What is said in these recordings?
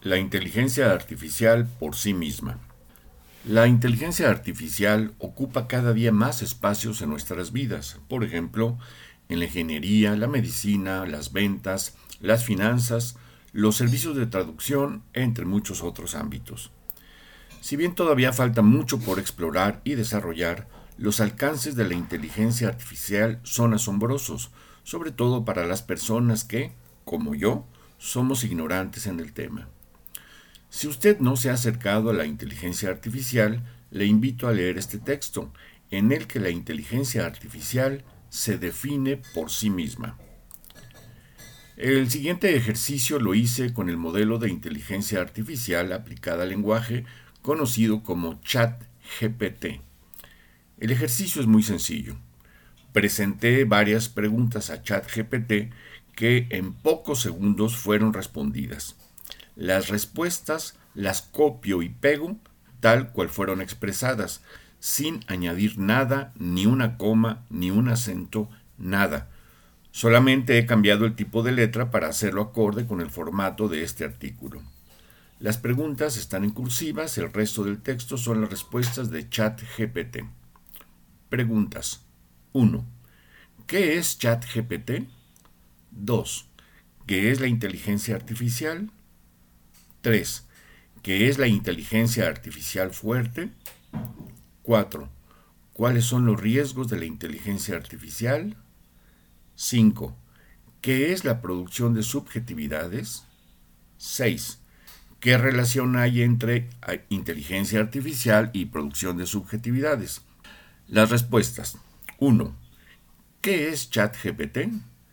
La inteligencia artificial por sí misma. La inteligencia artificial ocupa cada día más espacios en nuestras vidas, por ejemplo, en la ingeniería, la medicina, las ventas, las finanzas, los servicios de traducción, entre muchos otros ámbitos. Si bien todavía falta mucho por explorar y desarrollar, los alcances de la inteligencia artificial son asombrosos, sobre todo para las personas que, como yo, somos ignorantes en el tema. Si usted no se ha acercado a la inteligencia artificial, le invito a leer este texto, en el que la inteligencia artificial se define por sí misma. El siguiente ejercicio lo hice con el modelo de inteligencia artificial aplicada al lenguaje conocido como ChatGPT. El ejercicio es muy sencillo. Presenté varias preguntas a ChatGPT que en pocos segundos fueron respondidas. Las respuestas las copio y pego tal cual fueron expresadas, sin añadir nada, ni una coma, ni un acento, nada. Solamente he cambiado el tipo de letra para hacerlo acorde con el formato de este artículo. Las preguntas están en cursivas, el resto del texto son las respuestas de ChatGPT. Preguntas. 1. ¿Qué es ChatGPT? 2. ¿Qué es la inteligencia artificial? 3. ¿Qué es la inteligencia artificial fuerte? 4. ¿Cuáles son los riesgos de la inteligencia artificial? 5. ¿Qué es la producción de subjetividades? 6. ¿Qué relación hay entre inteligencia artificial y producción de subjetividades? Las respuestas. 1. ¿Qué es ChatGPT?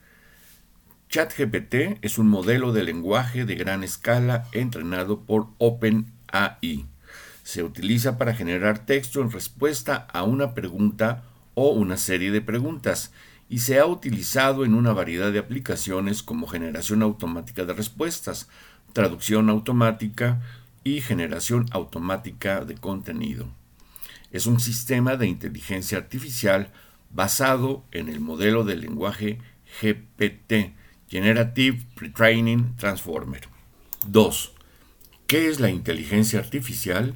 ChatGPT es un modelo de lenguaje de gran escala entrenado por OpenAI. Se utiliza para generar texto en respuesta a una pregunta o una serie de preguntas y se ha utilizado en una variedad de aplicaciones como generación automática de respuestas, traducción automática y generación automática de contenido. Es un sistema de inteligencia artificial basado en el modelo del lenguaje GPT, Generative Pre-training Transformer. 2. ¿Qué es la inteligencia artificial?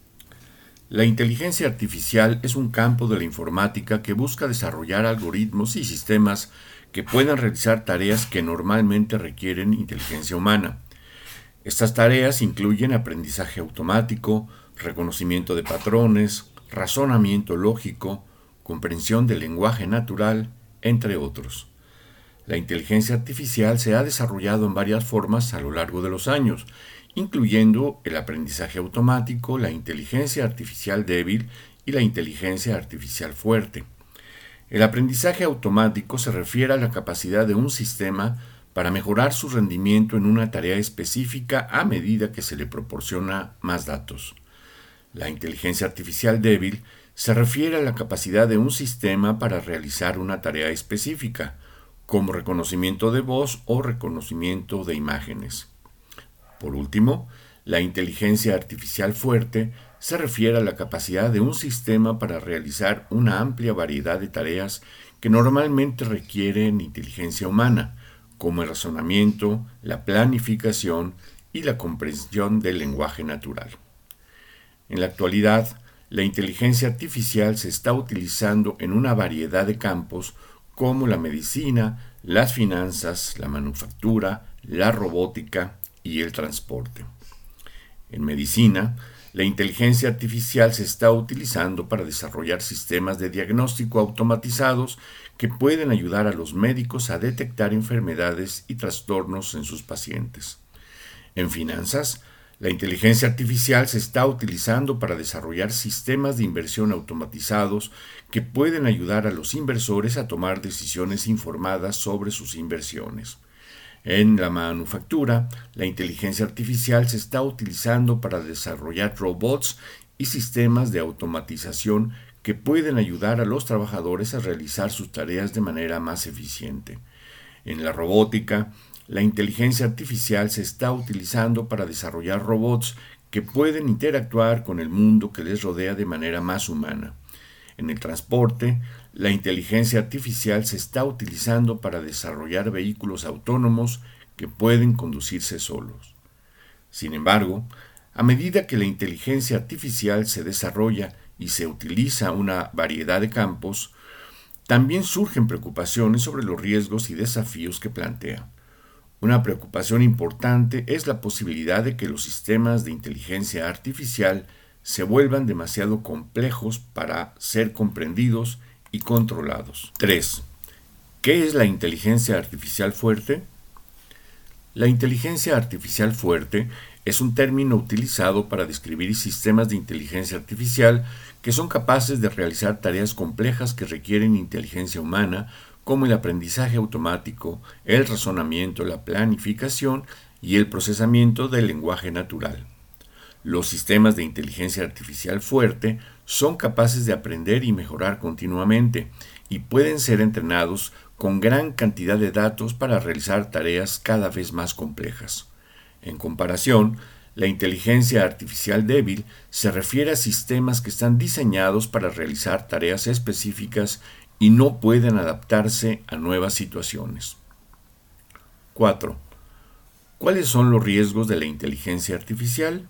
La inteligencia artificial es un campo de la informática que busca desarrollar algoritmos y sistemas que puedan realizar tareas que normalmente requieren inteligencia humana. Estas tareas incluyen aprendizaje automático, reconocimiento de patrones, razonamiento lógico, comprensión del lenguaje natural, entre otros. La inteligencia artificial se ha desarrollado en varias formas a lo largo de los años, incluyendo el aprendizaje automático, la inteligencia artificial débil y la inteligencia artificial fuerte. El aprendizaje automático se refiere a la capacidad de un sistema para mejorar su rendimiento en una tarea específica a medida que se le proporciona más datos. La inteligencia artificial débil se refiere a la capacidad de un sistema para realizar una tarea específica, como reconocimiento de voz o reconocimiento de imágenes. Por último, la inteligencia artificial fuerte se refiere a la capacidad de un sistema para realizar una amplia variedad de tareas que normalmente requieren inteligencia humana, como el razonamiento, la planificación y la comprensión del lenguaje natural. En la actualidad, la inteligencia artificial se está utilizando en una variedad de campos como la medicina, las finanzas, la manufactura, la robótica y el transporte. En medicina, la inteligencia artificial se está utilizando para desarrollar sistemas de diagnóstico automatizados que pueden ayudar a los médicos a detectar enfermedades y trastornos en sus pacientes. En finanzas, la inteligencia artificial se está utilizando para desarrollar sistemas de inversión automatizados que pueden ayudar a los inversores a tomar decisiones informadas sobre sus inversiones. En la manufactura, la inteligencia artificial se está utilizando para desarrollar robots y sistemas de automatización que pueden ayudar a los trabajadores a realizar sus tareas de manera más eficiente. En la robótica, la inteligencia artificial se está utilizando para desarrollar robots que pueden interactuar con el mundo que les rodea de manera más humana. En el transporte, la inteligencia artificial se está utilizando para desarrollar vehículos autónomos que pueden conducirse solos. Sin embargo, a medida que la inteligencia artificial se desarrolla y se utiliza una variedad de campos, también surgen preocupaciones sobre los riesgos y desafíos que plantea. Una preocupación importante es la posibilidad de que los sistemas de inteligencia artificial se vuelvan demasiado complejos para ser comprendidos y controlados. 3. ¿Qué es la inteligencia artificial fuerte? La inteligencia artificial fuerte es un término utilizado para describir sistemas de inteligencia artificial que son capaces de realizar tareas complejas que requieren inteligencia humana, como el aprendizaje automático, el razonamiento, la planificación y el procesamiento del lenguaje natural. Los sistemas de inteligencia artificial fuerte son capaces de aprender y mejorar continuamente y pueden ser entrenados con gran cantidad de datos para realizar tareas cada vez más complejas. En comparación, la inteligencia artificial débil se refiere a sistemas que están diseñados para realizar tareas específicas y no pueden adaptarse a nuevas situaciones. 4. ¿Cuáles son los riesgos de la inteligencia artificial?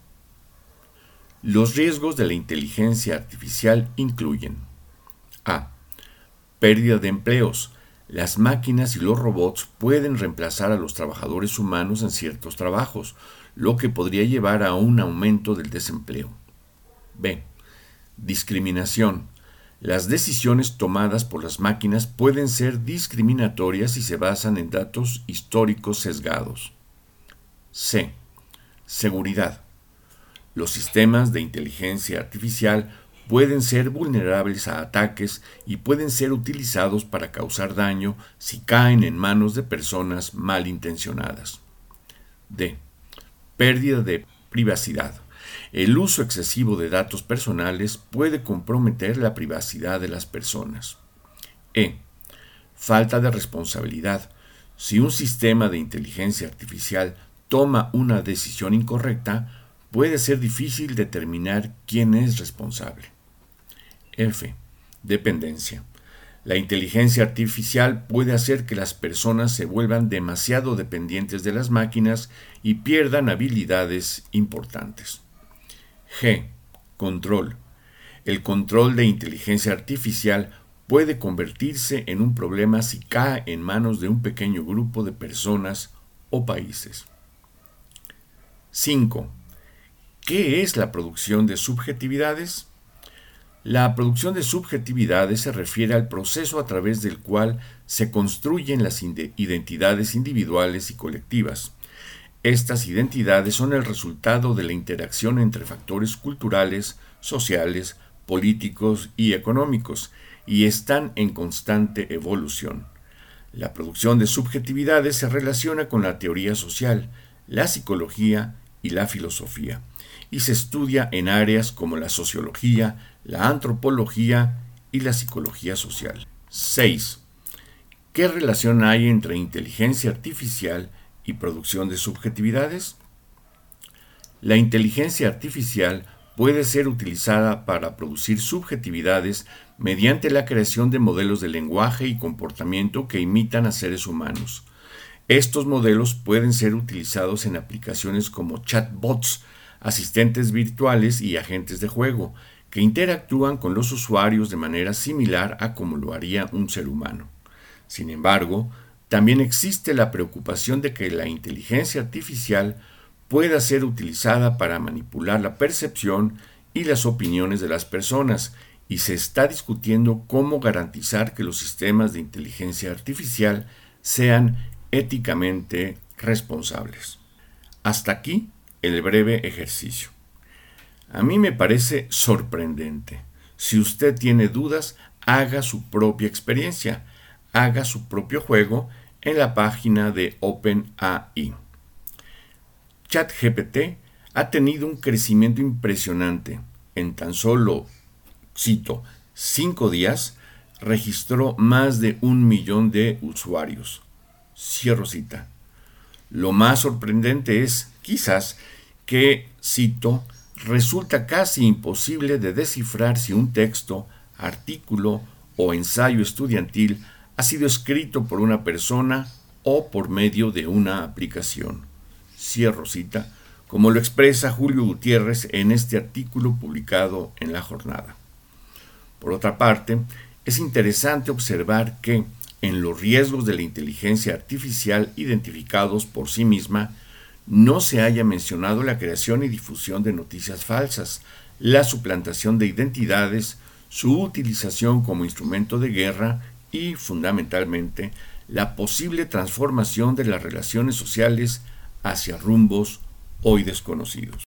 Los riesgos de la inteligencia artificial incluyen: A. Pérdida de empleos. Las máquinas y los robots pueden reemplazar a los trabajadores humanos en ciertos trabajos, lo que podría llevar a un aumento del desempleo. B. Discriminación. Las decisiones tomadas por las máquinas pueden ser discriminatorias y se basan en datos históricos sesgados. C. Seguridad. Los sistemas de inteligencia artificial pueden ser vulnerables a ataques y pueden ser utilizados para causar daño si caen en manos de personas malintencionadas. D. Pérdida de privacidad. El uso excesivo de datos personales puede comprometer la privacidad de las personas. E. Falta de responsabilidad. Si un sistema de inteligencia artificial toma una decisión incorrecta, puede ser difícil determinar quién es responsable. F. Dependencia. La inteligencia artificial puede hacer que las personas se vuelvan demasiado dependientes de las máquinas y pierdan habilidades importantes. G. Control. El control de inteligencia artificial puede convertirse en un problema si cae en manos de un pequeño grupo de personas o países. 5. ¿Qué es la producción de subjetividades? La producción de subjetividades se refiere al proceso a través del cual se construyen las identidades individuales y colectivas. Estas identidades son el resultado de la interacción entre factores culturales, sociales, políticos y económicos, y están en constante evolución. La producción de subjetividades se relaciona con la teoría social, la psicología y la filosofía, y se estudia en áreas como la sociología, la antropología y la psicología social. 6. ¿Qué relación hay entre inteligencia artificial y producción de subjetividades? La inteligencia artificial puede ser utilizada para producir subjetividades mediante la creación de modelos de lenguaje y comportamiento que imitan a seres humanos. Estos modelos pueden ser utilizados en aplicaciones como chatbots, asistentes virtuales y agentes de juego, que interactúan con los usuarios de manera similar a como lo haría un ser humano. Sin embargo, también existe la preocupación de que la inteligencia artificial pueda ser utilizada para manipular la percepción y las opiniones de las personas, y se está discutiendo cómo garantizar que los sistemas de inteligencia artificial sean éticamente responsables. Hasta aquí el breve ejercicio. A mí me parece sorprendente. Si usted tiene dudas, haga su propia experiencia, haga su propio juego en la página de OpenAI. ChatGPT ha tenido un crecimiento impresionante. En tan solo, cito, 5 días, registró más de 1 millón de usuarios. Cierro cita. Lo más sorprendente es, quizás, que, cito, resulta casi imposible de descifrar si un texto, artículo o ensayo estudiantil ha sido escrito por una persona o por medio de una aplicación. Cierro cita, como lo expresa Julio Gutiérrez en este artículo publicado en La Jornada. Por otra parte, es interesante observar que, en los riesgos de la inteligencia artificial identificados por sí misma, no se haya mencionado la creación y difusión de noticias falsas, la suplantación de identidades, su utilización como instrumento de guerra y, fundamentalmente, la posible transformación de las relaciones sociales hacia rumbos hoy desconocidos.